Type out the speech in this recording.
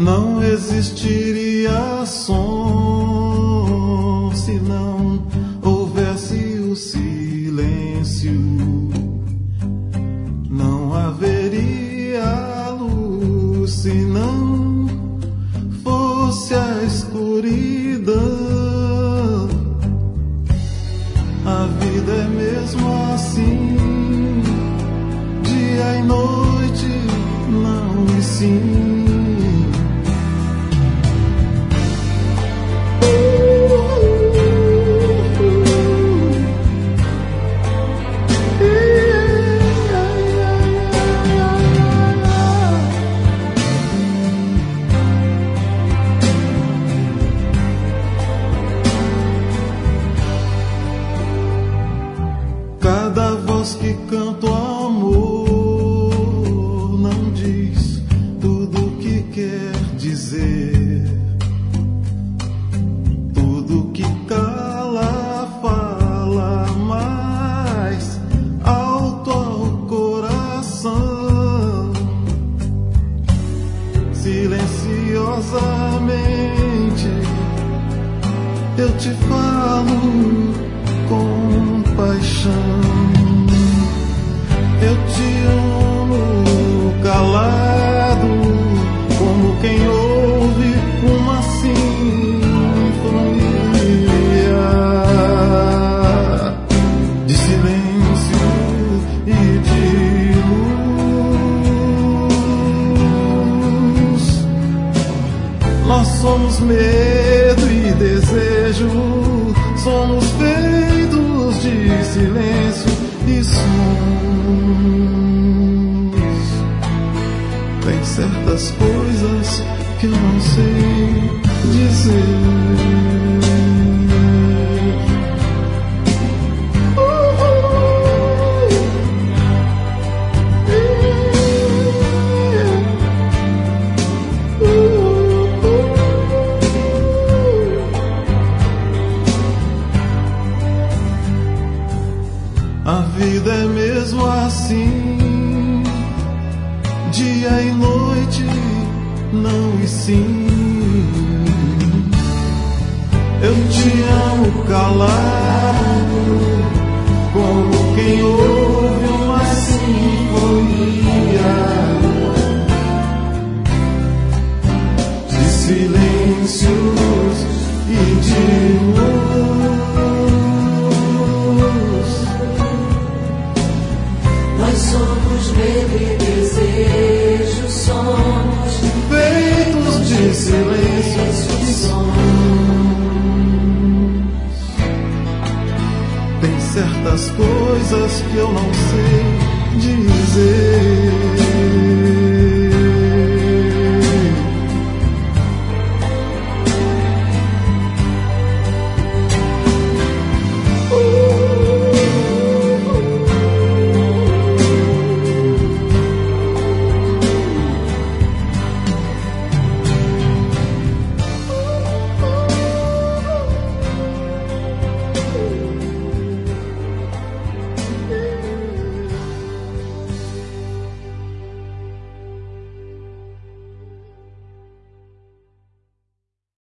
não existiria som se não houvesse o silêncio. Não haveria luz se não fosse a escuridão. A vida é mesmo assim, dia e noite, não e sim. Cada voz que canta o amor não diz tudo o que quer dizer. Tudo que cala fala mais alto ao coração. Silenciosamente eu te falo com paixão. Eu te amo calado, como quem ouve uma sinfonia de silêncio e de luz. Nós somos medo e desejo, somos feitos de silêncio e sons. Tem certas coisas que eu não sei dizer. A vida é mesmo assim, dia e noite, não e sim. Eu te amo calado, como quem ouve